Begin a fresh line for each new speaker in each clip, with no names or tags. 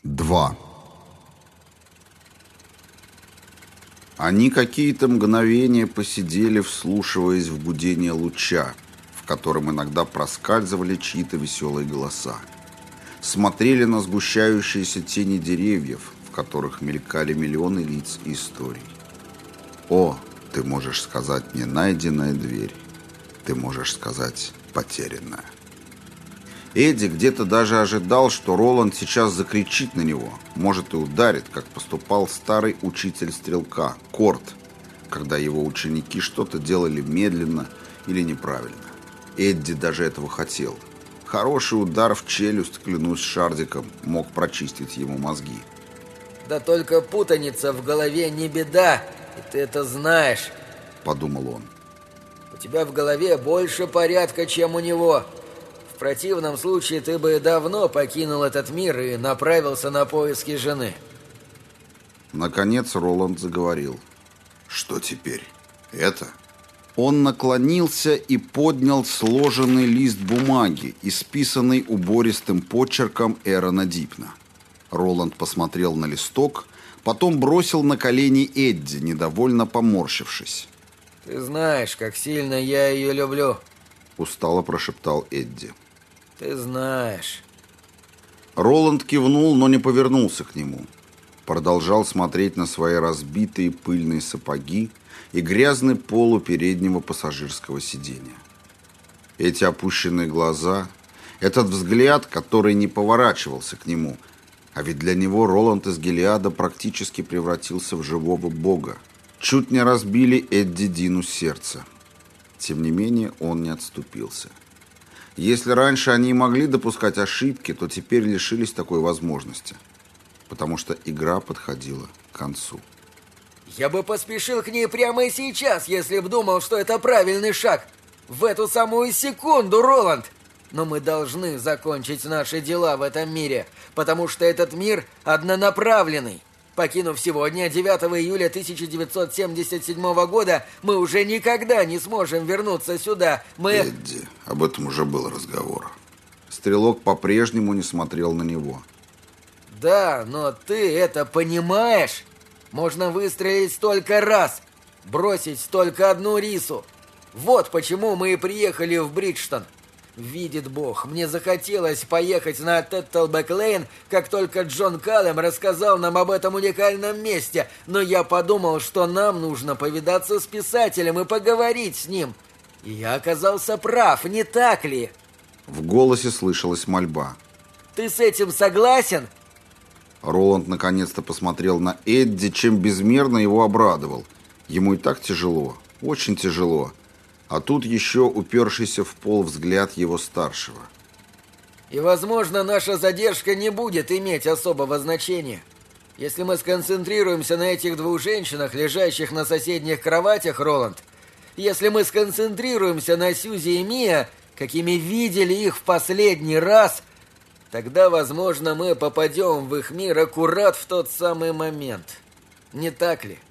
2. Они какие-то мгновения посидели, вслушиваясь в гудение луча, в котором иногда проскальзывали чьи-то веселые голоса. Смотрели на сгущающиеся тени деревьев, в которых мелькали миллионы лиц и историй. О, ты можешь сказать не найденная дверь, ты можешь сказать потерянная. Эдди где-то даже ожидал, что Роланд сейчас закричит на него, может и ударит, как поступал старый учитель стрелка, Корт, когда его ученики что-то делали медленно или неправильно. Эдди даже этого хотел. Хороший удар в челюсть, клянусь Шардиком, мог прочистить ему мозги.
«Да только путаница в голове не беда, и ты это знаешь», —
подумал он.
«У тебя в голове больше порядка, чем у него. В противном случае ты бы давно покинул этот мир и направился на поиски жены».
Наконец Роланд заговорил. «Что теперь? Это?» Он наклонился и поднял сложенный лист бумаги, исписанный убористым почерком Эрона Дипна. Роланд посмотрел на листок, потом бросил на колени Эдди, недовольно поморщившись.
«Ты знаешь, как сильно я ее люблю», —
устало прошептал Эдди.
«Ты знаешь».
Роланд кивнул, но не повернулся к нему. Продолжал смотреть на свои разбитые пыльные сапоги и грязный пол у переднего пассажирского сиденья. Эти опущенные глаза, этот взгляд, который не поворачивался к нему, а ведь для него Роланд из Гилеада практически превратился в живого бога, чуть не разбили Эдди Дину сердце. Тем не менее, он не отступился. Если раньше они и могли допускать ошибки, то теперь лишились такой возможности, потому что игра подходила к концу.
«Я бы поспешил к ней прямо сейчас, если б думал, что это правильный шаг. В эту самую секунду, Роланд! Но мы должны закончить наши дела в этом мире, потому что этот мир однонаправленный. Покинув сегодня, 9 июля 1977 года, мы уже никогда не сможем вернуться сюда.
Эдди, об этом уже был разговор». Стрелок по-прежнему не смотрел на него.
«Да, но ты это понимаешь? Можно выстрелить столько раз, бросить только одну рису. Вот почему мы и приехали в Бриджтон. Видит Бог, мне захотелось поехать на Теттлбэк-Лейн, как только Джон Каллем рассказал нам об этом уникальном месте, но я подумал, что нам нужно повидаться с писателем и поговорить с ним. И я оказался прав, не так ли?»
В голосе слышалась мольба.
«Ты с этим согласен?»
Роланд наконец-то посмотрел на Эдди, чем безмерно его обрадовал. Ему и так тяжело, очень тяжело. А тут еще упершийся в пол взгляд его старшего.
«И, возможно, наша задержка не будет иметь особого значения. Если мы сконцентрируемся на этих двух женщинах, лежащих на соседних кроватях, Роланд, если мы сконцентрируемся на Сьюзи и Мия, какими видели их в последний раз, тогда, возможно, мы попадем в их мир аккурат в тот самый момент. Не так ли?»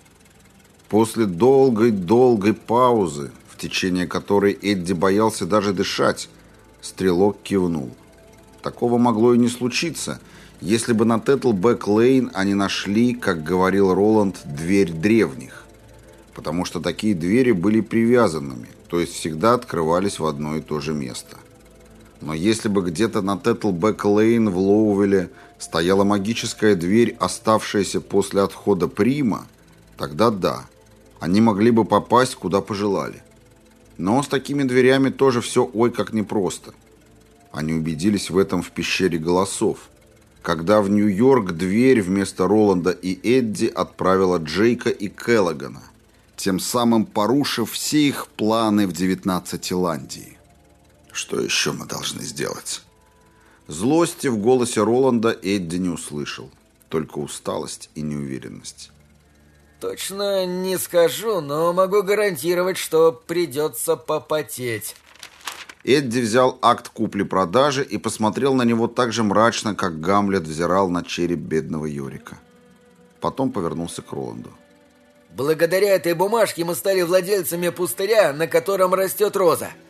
После долгой паузы, в течение которой Эдди боялся даже дышать, стрелок кивнул. Такого могло и не случиться, если бы на Теттлбэк-Лейн они нашли, как говорил Роланд, дверь древних. Потому что такие двери были привязанными, то есть всегда открывались в одно и то же место. Но если бы где-то на Теттлбэк-Лейн в Лоувилле стояла магическая дверь, оставшаяся после отхода Прима, тогда да, они могли бы попасть куда пожелали. Но с такими дверями тоже все ой как непросто. Они убедились в этом в пещере голосов, когда в Нью-Йорк дверь вместо Роланда и Эдди отправила Джейка и Келлогана, тем самым порушив все их планы в 19-Ландии. Что еще мы должны сделать? Злости в голосе Роланда Эдди не услышал, только усталость и неуверенность.
«Точно не скажу, но могу гарантировать, что придется попотеть».
Эдди взял акт купли-продажи и посмотрел на него так же мрачно, как Гамлет взирал на череп бедного Йорика. Потом повернулся к Роланду.
«Благодаря этой бумажке мы стали владельцами пустыря, на котором растет роза.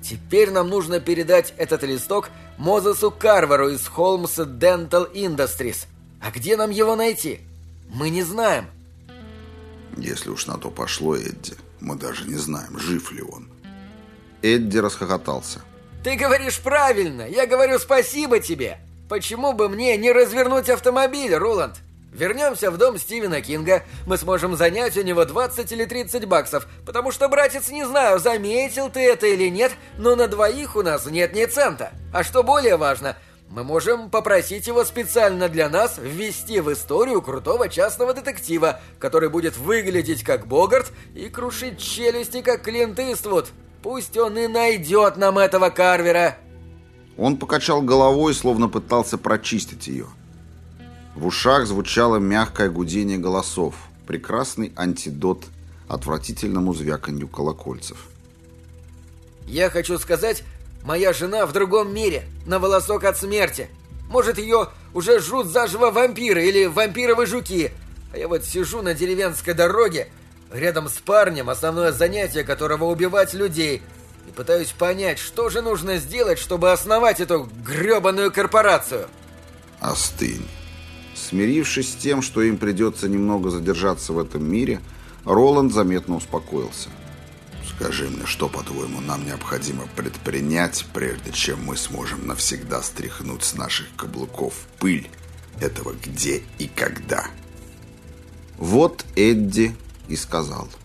Теперь нам нужно передать этот листок Мозесу Карверу из Holmes Dental Industries. А где нам его найти? Мы не знаем.
Если уж на то пошло, Эдди, мы даже не знаем, жив ли он. Эдди расхохотался.
Ты говоришь правильно. Я говорю спасибо тебе. Почему бы мне не развернуть автомобиль, Роланд? Вернемся в дом Стивена Кинга. Мы сможем занять у него 20 или 30 баксов. Потому что, братец, не знаю, заметил ты это или нет, но на двоих у нас нет ни цента. А что более важно, мы можем попросить его специально для нас ввести в историю крутого частного детектива, который будет выглядеть как Богарт и крушить челюсти, как Клинт Иствуд. Пусть он и найдет нам этого Карвера.
Он покачал головой, словно пытался прочистить ее. В ушах звучало мягкое гудение голосов, прекрасный антидот отвратительному звяканью колокольцев.
Я хочу сказать, моя жена в другом мире, на волосок от смерти. Может, ее уже жрут заживо вампиры или вампировые жуки. А я вот сижу на деревенской дороге, рядом с парнем, основное занятие которого убивать людей, и пытаюсь понять, что же нужно сделать, чтобы основать эту гребаную корпорацию.
Остынь. Смирившись с тем, что им придется немного задержаться в этом мире, Роланд заметно успокоился. «Скажи мне, что, по-твоему, нам необходимо предпринять, прежде чем мы сможем навсегда стряхнуть с наших каблуков пыль этого где и когда?» Вот Эдди и сказал.